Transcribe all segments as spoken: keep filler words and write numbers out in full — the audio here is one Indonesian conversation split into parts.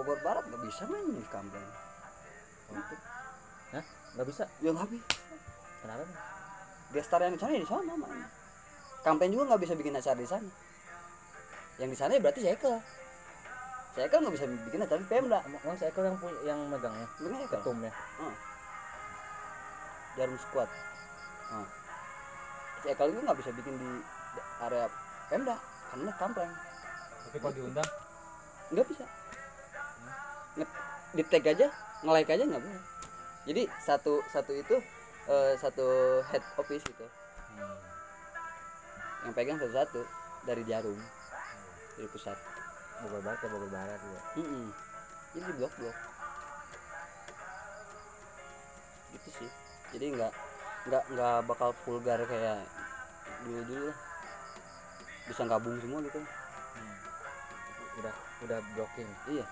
Bogor Barat nggak bisa main di Kampleng. Untuk Hah? Nggak bisa? Ya nggak bisa. Kenapa? Gestar yang di sana ya di sana main. Kampleng juga nggak bisa bikin acara di sana. Yang di sana ya berarti Sekel. Sekel nggak bisa bikin acara di Pemda. Emang Sekel yang punya yang megangnya? Bener ya ketumnya. Oh. Jarum Squad. Oh. Sekel itu nggak bisa bikin di area Pemda karena Kampleng. Tapi kalau diundang Nggak bisa. Nge- di tag aja, nge-like aja nggak boleh. Jadi satu satu itu uh, satu head office gitu. hmm. Yang pegang satu-satu dari Jarum, dari pusat. Bogor Barat ya Bogor Barat ya. Mm-mm. Jadi di blok-blok. Gitu sih. Jadi nggak nggak nggak bakal vulgar kayak dulu-dulu lah. Bisa gabung semua gitu. Hmm. Udah udah blocking. Iya.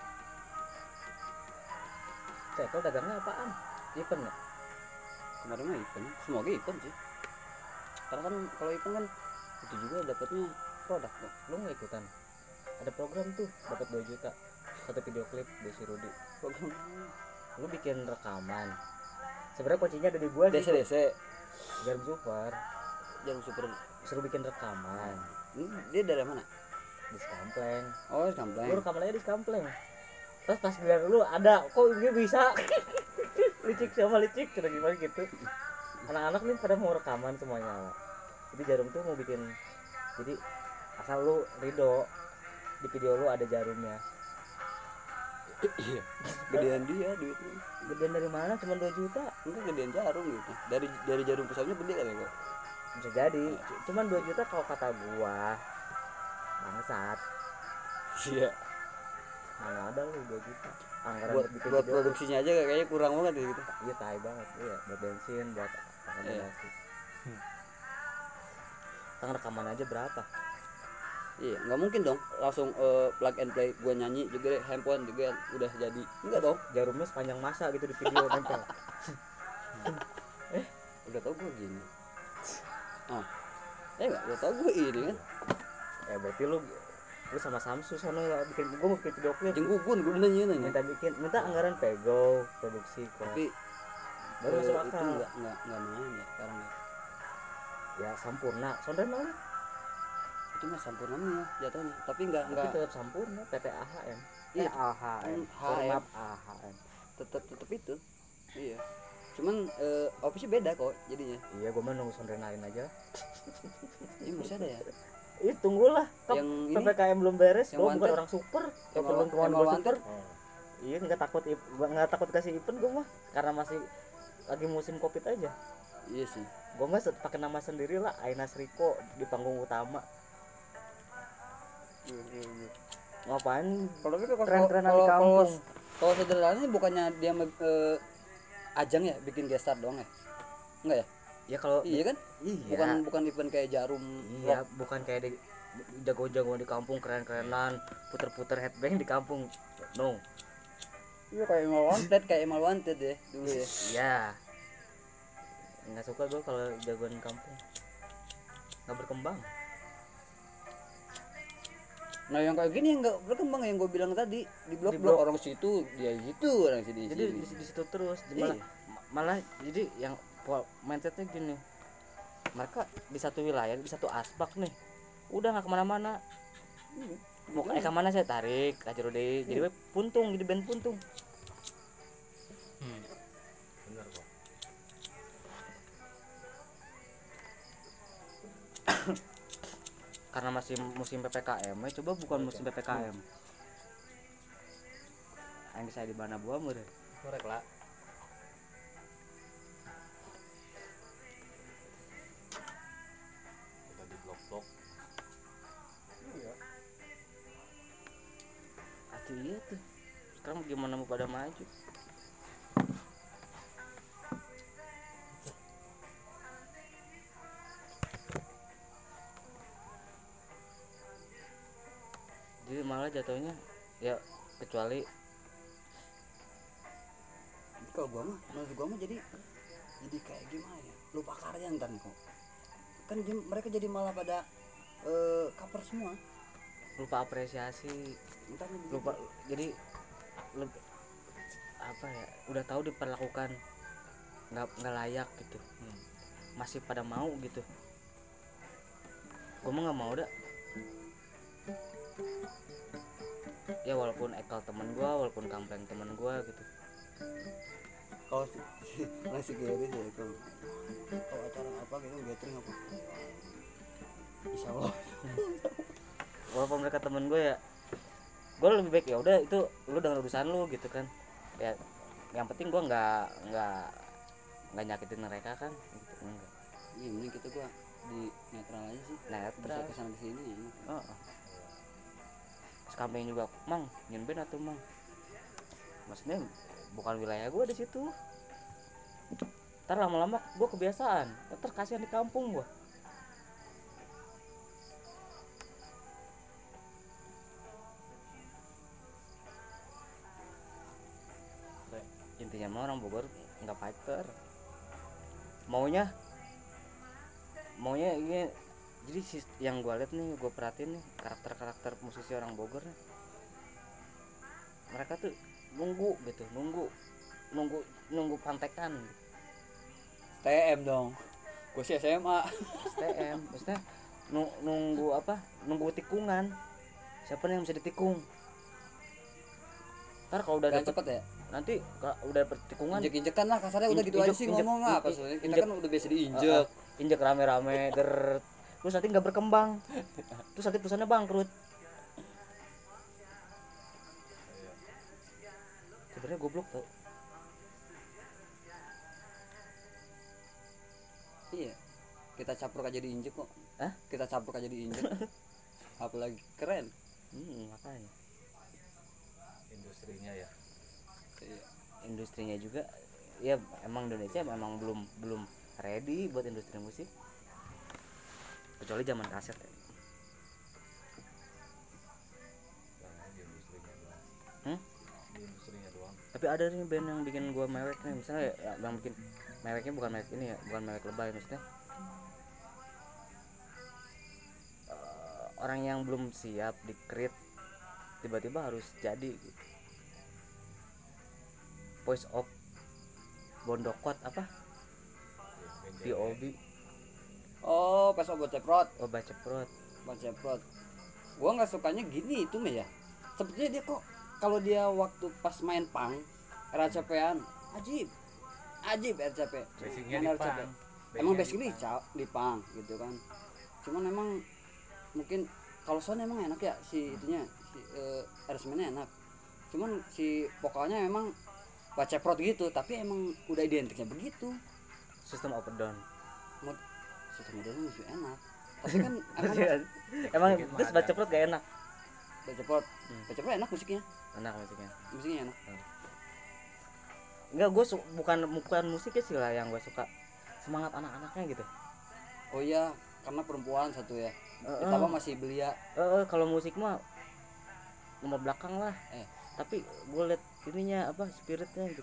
Sekel dagangnya apaan? Event ya? Kemarin mah event, semoga event sih. Karena kan kalau event kan itu juga dapatnya produk kok. Lu nggak ikutan? Ada program tuh dapat dua juta satu video klip di si Rudi. Program Lu bikin rekaman. Sebenarnya kuncinya ada di gua D C D C Jarum Super. Jarum Super. Suruh bikin rekaman. Ini dia dari mana? Di Kampleng. Oh, di Kampleng. Lu rekaman aja di Kampleng. Terus pas bilang lu ada kok ini bisa. Licik sama licik kira gimana gitu. Anak-anak nih pada mau rekaman semuanya. Jadi Jarum tuh mau bikin, jadi asal lu ridho di video lu ada jarumnya. Iya. Gedean dia duitnya. Gedean dari mana? Cuma dua juta. Enggak gedean Jarum gitu. Dari dari Jarum pusatnya gede kali kok. Bisa jadi. Cuman dua juta kalau kata gua. Bangsat. Iya. Mana ada lu dua juta. Anggaran Buat bikin buat video produksinya aja kayaknya kurang banget gitu. iya tai banget. Iya, buat bensin, buat akomodasi. Hmm. Tang rekaman aja berapa? Iya, nggak mungkin dong langsung uh, plug and play gua nyanyi juga handphone juga udah jadi. Enggak dong. Jarumnya sepanjang masa gitu di video nempel. Eh, udah tau gua gini. Ah. Eh enggak, udah tau gua ini kan. Ya berarti lu lu sama Samsu sono ya bikin gua mau bikin video klip. Jenggugun gua udah nanya nanya. Minta bikin, minta anggaran pego, produksi kok. Tapi baru masuk itu akal. enggak enggak enggak main ya sekarang ya. Ya Sampurna, Sondre mau Itu mah sampurnanya jatuhnya, tapi enggak tapi enggak tetap Sampurna, P T A H M. Iya, A H M. H M. Maaf A H M. tetap tetap itu. Iya. Cuman uh, office beda kok jadinya. Iya, gua mah nunggu Sondre lain aja. Ini masih ada ya. Ih, tunggulah. Yang P ini P K M belum beres, yang gua bukan wanted. orang super. Yang Kalau belum wa- kemauan yang gua wanted. super. Oh. Iya, enggak takut gua enggak takut kasih event gua mah karena masih lagi musim Covid aja. Iya sih. Gua mah pakai nama sendiri lah, Ainas Riko di panggung utama. Iya, iya, iya. Ngapain? Kalau itu kalau Tren-trenan di kalau kalau kampung. kalau sederhananya bukannya dia uh, ajang ya bikin gestar doang ya? Enggak ya? Ya kalau Iya kan? iya. Bukan bukan event kayak Jarum. Iya, Rock. bukan kayak di jago-jago di kampung keren-kerenan, puter-puter headbang di kampung. No. Iya kayak Emal Wanted, kayak Emal Wanted ya dulu ya. Iya. Enggak suka gua kalau jagoan kampung. Enggak berkembang. Nah yang kayak gini yang nggak berkembang yang gue bilang tadi di blok-blok blok. orang situ dia gitu orang sini. Jadi di, di situ terus malah, Iya. malah jadi yang mindsetnya gini. Mereka di satu wilayah, di satu asbak nih. Udah nggak kemana-mana. Iya. Mau ke kemana saya tarik aja Rudi. Jadi we puntung, jadi band puntung. hmm. Bener kok. Karena masih musim P P K M, eh, coba bukan musim P P K M. Yang saya di mana buah mur. Korek lah. Kita di blok-blok. Iya. Atuh iya tuh. Sekarang gimana mau pada maju? Jadi malah jatuhnya ya kecuali Kalau gua mah, menurut gua mah jadi jadi kayak gimana ya? Lupa karya ntar nih kok. Kan dia- mereka jadi malah pada uh, cover semua. lupa apresiasi, Ntar nih lupa jadi lebih apa ya, udah tahu diperlakukan nggak nggak layak gitu, Hmm. masih pada mau gitu. Gue mah nggak mau dah. Ya walaupun Ekal temen gue, walaupun Kampleng temen gue gitu. Kalau si, si masih Gary sih itu kalau acara apa gitu gathering apa insya Allah Walaupun mereka temen gue ya, gue lebih baik ya udah itu lu dengan urusan lu gitu kan. Ya yang penting gue nggak nggak nggak nyakitin mereka kan gitu. Enggak. iya mending kita gua di netral aja sih bisa Netral. kesana kesini ya enak. Oh, oh. Terus Kampleng juga, Mang nyen band atau Mang, maksudnya bukan wilayah gue di situ. Ntar lama-lama gue kebiasaan, ntar kasihan di kampung gue. Intinya mah orang Bogor nggak fighter, maunya maunya ini. Jadi sis- yang gue lihat nih, gue perhatiin nih karakter-karakter musisi orang Bogor nih, mereka tuh nunggu gitu, nunggu nunggu nunggu pantekan T M dong gua sih S M A S T M. Maksudnya nu- nunggu apa, nunggu tikungan, siapa nih yang bisa ditikung. Ntar kalau udah dan dapet cepet ya nanti kalau udah dapet tikungan, injek injekan lah kasarnya udah Injek- gitu aja injek- sih injek- ngomong apa injek- soalnya kita injek- kan udah biasa uh, diinjek uh, injek rame-rame der, terus nanti nggak berkembang, terus nanti perusahaannya bangkrut. Sebenarnya goblok tau. iya kita capruk aja diinjek kok. Hah? Kita capruk aja diinjek apalagi keren. Hmm, makanya Industrinya ya. Iya. industrinya juga ya, emang Indonesia memang belum belum ready buat industri musik, kecuali zaman kaset ya. Jangan di industrinya doang. Hmm? Di industrinya doang. Tapi ada nih band yang bikin gua mewek nih, misalnya ya, yang bikin meweknya bukan mewek ini ya, bukan mewek lebay, maksudnya eh, orang yang belum siap di create tiba-tiba harus jadi gitu. Voice of Bondokot apa P O B, Oh pas obat ceprot oh baca prot. obat ceprot gua nggak sukanya gini itu mah ya sepertinya dia kok kalau dia waktu pas main pang R C P-an ajib ajib R C P Basicnya main di R C P. pang. Emang Basicnya basically ca- di pang gitu kan cuman emang mungkin kalau sound emang enak ya si itunya si uh, aransemennya enak cuman si vokalnya emang baca prot gitu tapi emang udah identiknya begitu System of a Down. mod sistem modelnya masih enak tapi kan emang Emang Sedikit terus mah baca ada. prot gak enak. baca prot Hmm. baca prot enak musiknya Enak musiknya. musiknya enak Enggak, gue su- bukan bukan musiknya sih lah yang gue suka, semangat anak-anaknya gitu. oh iya karena perempuan satu ya Heeh. ditambah masih belia Eh, kalau musik mah nomor belakang lah. Eh. Tapi gue liat ininya apa, spiritnya gitu.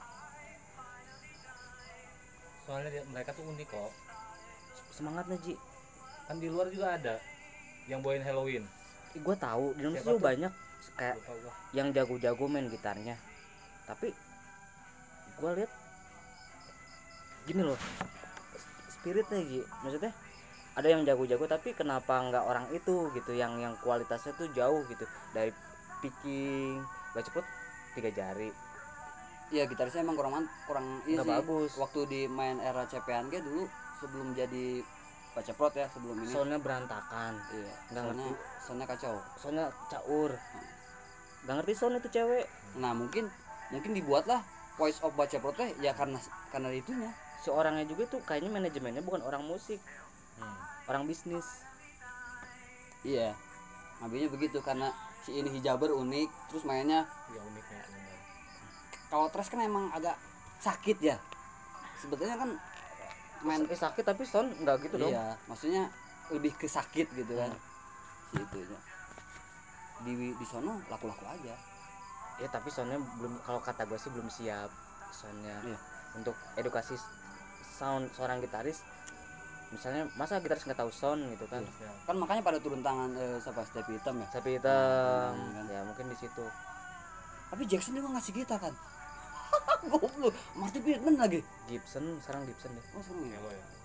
Soalnya dia, mereka tuh unik kok. Semangatnya Ji. Kan di luar juga ada yang bawain Halloween. Gue tahu di Indonesia Siapa juga tuh? banyak kayak Lupa gua. yang jago-jago main gitarnya. Tapi gue lihat gini loh, spiritnya Ji. Maksudnya ada yang jago-jago tapi kenapa nggak orang itu gitu yang yang kualitasnya tuh jauh gitu dari picking, baca prot tiga jari. iya gitarisnya emang kurang man- kurang iya Nggak sih bagus. waktu di main era C P N G dulu sebelum jadi baca prot ya sebelum ini Soundnya berantakan, iya nggak soalnya ngerti. soalnya kacau Soundnya caur, nggak ngerti sound itu cewek. nah mungkin mungkin dibuatlah voice of baca prot teh ya karena karena itunya Si orangnya juga tuh kayaknya manajemennya bukan orang musik, Hmm. orang bisnis. iya ngambilnya begitu karena si ini hijaber unik terus mainnya Ya uniknya bener. kalau trash kan emang agak sakit ya sebetulnya kan main Eh, sakit tapi sound nggak gitu dong. iya maksudnya lebih ke sakit gitu kan si itu ya di di sono laku-laku aja Ya tapi soundnya belum, kalau kata gue sih belum siap soundnya. Iya. Untuk edukasi sound seorang gitaris, misalnya masa gitaris nggak tahu sound gitu kan. Ya. kan makanya pada turun tangan eh, siapa Stevie Hitam ya Sapi hitam Hmm, kan. ya mungkin di situ. tapi Jackson juga ngasih kita kan. Goblok, Marty Friedman lagi. Gibson sekarang Gibson deh. Oh sekarang ya. Melo ya